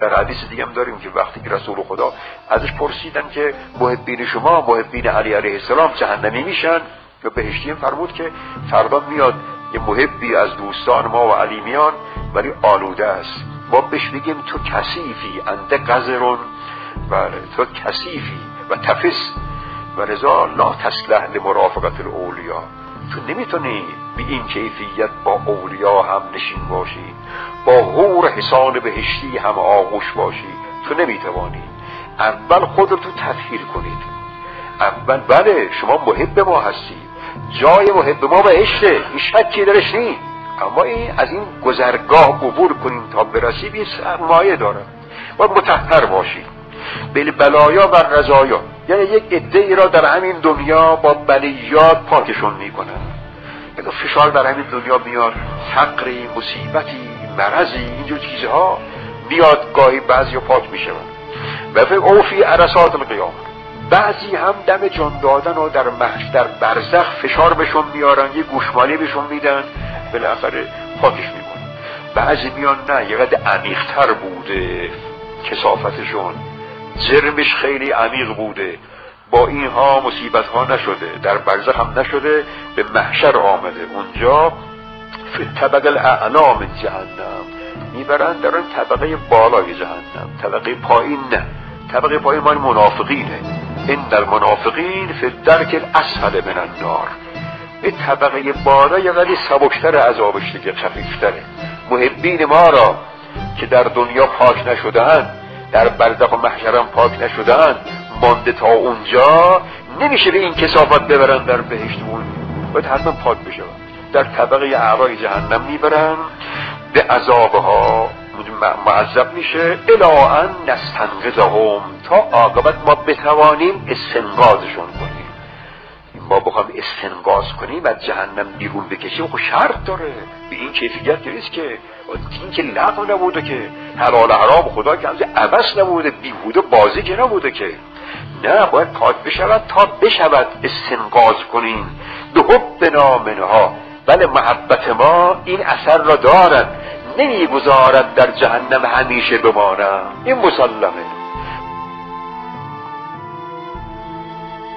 در حدیث دیگه هم داریم که وقتی که رسول خدا ازش پرسیدن که محبین شما، محبین علی علیه السلام جهنمی میشن یا بهشتی، هم فرمود که فردا میاد یه محبی از دوستان ما و علی میان ولی آلوده است، ما بهش بگیم تو کثیفی انت قذرون، بله تو کثیفی و تفس و رضا لا تسلح لمرافقت الاولیا، تو نمیتونی به این کیفیت با اولیا هم نشین باشی، با حور حصان بهشتی هم آغوش باشی، تو نمیتوانی. اول خود رو تو تطهیر کنید. اول بله شما محب ما هستید، جای محب ما بهشته، این شکی درش نیست، اما این از این گذرگاه عبور کنیم تا برسی به سرمایه داره. باید مطهر باشید بالبلایا و رضایا، یعنی یک عده‌ای را در همین دنیا با بلیات پاکشون میکنن. اگه فشار در همین دنیا میاد، فقری، مصیبتی، مرضی، اینجور چیزها میاد، گاهی بعضی پاک میشون و فکر اوفی عرصات القیامه، بعضی هم دم جان دادن و در محشر برزخ فشار بهشون میارن، یه گوشمالی بهشون میدن، بالاخره پاکش میکنن. بعضی میان نه یه قدر عمیق‌تر بوده کثافتشون، جرمش خیلی عمیق بوده، با اینها مصیبت ها نشده، در برزخ هم نشده، به محشر آمده، اونجا فی طبق الاعلا من جهنم میبرن در اون طبقه بالای جهنم، طبقه پایین نه، طبقه پایین مال منافقینه، این در منافقین فی الدرک الاسفل من النار. به طبقه بالا یه قدری سبکتر عذابش دیگه، خفیفتره. محبین ما را که در دنیا پاک نشدن، در برزخ و محشرم پاک نشدن، مانده تا اونجا، نمیشه به این کثافت ببرن در بهشتمون، باید حتما پاک بشن. در طبقه اعلای جهنم میبرن، به عذابها معذب میشه، الی ان نستنقذهم، تا عاقبت ما بتوانیم استنقاذشون کنیم. ما بخوام استنقاذ کنیم از جهنم بیرون بکشیم، خب شرط داره، به این کیفیت نیست که این که لغو نبوده، که حلال حرام خدا که همزه عبث نبوده، بیهوده بازی که نبوده که، نه باید پاک بشود تا بشود استنقاذ کنیم. به حبنا منها، بله محبت ما این اثر را دارد، نمیگذارد در جهنم همیشه بمانم، این مسلمه.